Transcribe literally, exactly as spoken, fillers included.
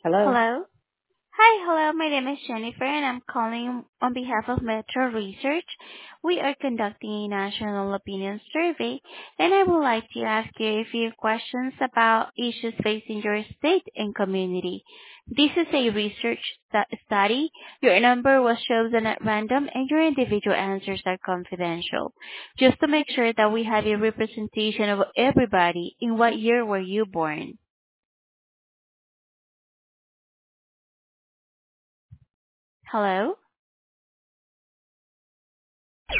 Hello. Hello. Hi, hello. My name is Jennifer, and I'm calling on behalf of Metro Research. We are conducting a national opinion survey, and I would like to ask you a few questions about issues facing your state and community. This is a research stu- study. Your number was chosen at random, and your individual answers are confidential. Just to make sure that we have a representation of everybody, in what year were you born? Hello?